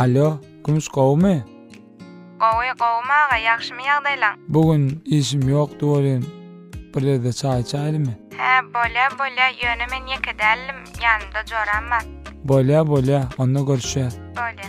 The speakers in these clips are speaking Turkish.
Alo, Gümüş gowmy? Gowy gowmaga ýagşymy ýagdaýlaň? Bugün işim ýokdy bolýan. Birlerde çay içäýlimi? He, bolýa, ýöne men ýekedelim, ýanymda joram bar. Bolýa, onda görüşýär. Bolýa.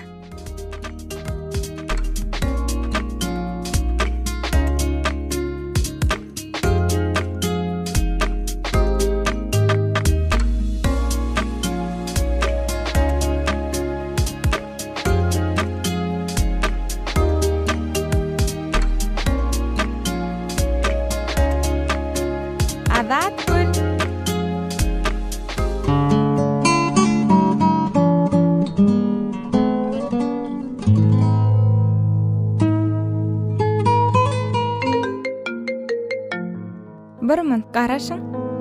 Azat gül. Bir minut garaşyň.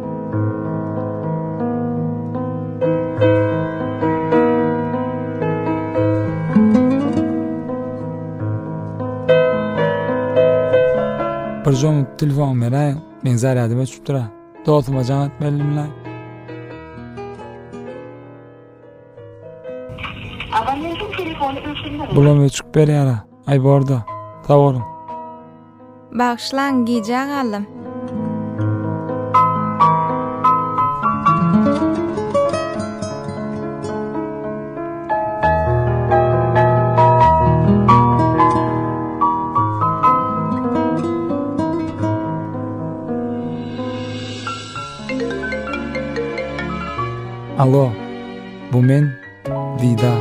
Bir jom telefon berä, men zaryady geçip tura. Dostuma jan etmelimler. Abonentin telefonu öçürmeli. Bulam çık berýär. Ay borda. Sag bolun. Bagşlan gije galym. Alo, bu men Didar.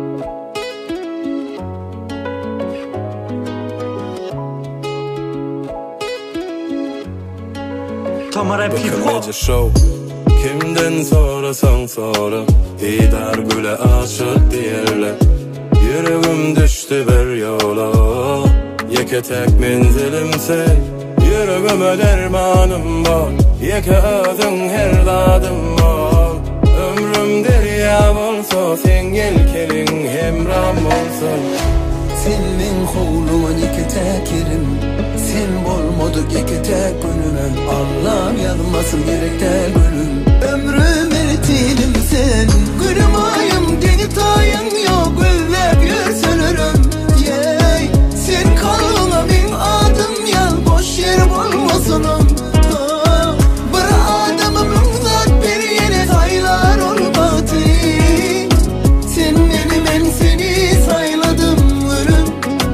Tamara Bakın show. Kimden sorasan sora, Didar güle aşık diyerler. Yüreğim düştü bir yola, yeke tek menzilim sen. Yüreğime dermanım var, yeke özün her dadım var. Ömrüm derya bolsa, sen yelkenin hemram bolsa. Sen men howluman iki tekirim, sen bolmadyk iki tek günüme. Allah'ım yazmasın gerekte gülüm. Ömrüm ertilim sen, gülüm ayım deni tayın yok. Güllep yürsünürüm, yey. Sen kalına min adım yal, boş yer bolmasınım. Bir adamım zat bir yere saylar olmadı. Sen beni men seni sayladım ölüm.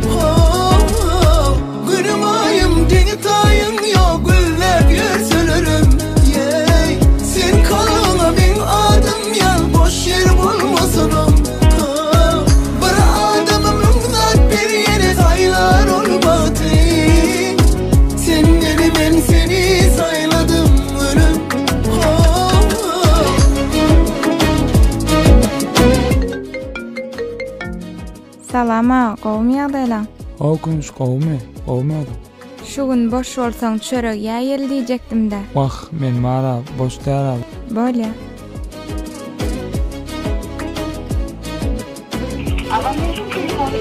Gülüm ayım deni tayın yok. Güllep yürsünürüm, yey. Sen kalına min adım yal, boş yer bolmasınım. Bir adamım zat bir yere saylar olmadı. Sen beni men seni sayladım ölüm. Salama, gowmy ýagdaýlaň? O Gümüş gowmy? Gowmady. Şu gün boş bolsaň çörek ýaýyl diýjekdim-de. Wah, men mara boş däral. Bolýa. Abonentin telefonu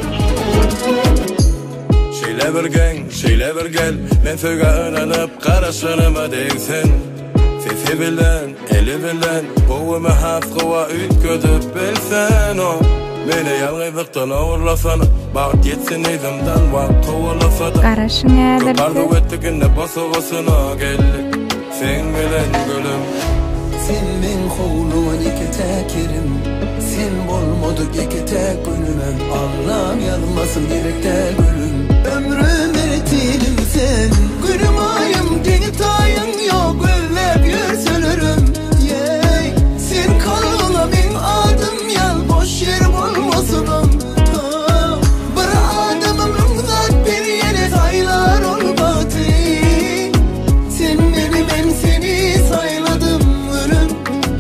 öçürmeli. Şeyle bir gel, men söýge önanıp garaşynyma degsen. Sesi bilen, eli bilen, bowymy hasgywa ütgödüp bilsen o. Meni ýalgyzlykdan awurlasana, bagyt ýetsin izimden wagt kowalasa da. Garaşyň ädirdi. Barda ötdükinde basygysyna geldik, sen bilen gülüm. Sen men howluman iki tekirim, sen bolmadyk iki tek günüme. Allah'ım yazmasın gerekte gülüm. Ömrüm ertilim sen, gülüm ayım deni tayın yok. Güllep yürsünürüm, yey. Sen kalına min adım yal, boş yer bolmasınım. Bir adamım zat bir yere saylar olmadı. Sen beni men seni sayladım ölüm.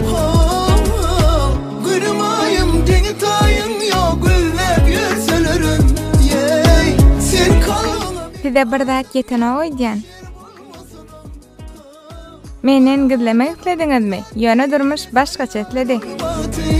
Gülüm ayım deni tayın yok. Güllep yürsünürüm, yey. Sen kalına Size bir zat ýetene goýdýan. Menen gizlemek islediňizmi? Ýöne durmuş başgaça etledi. olmadı.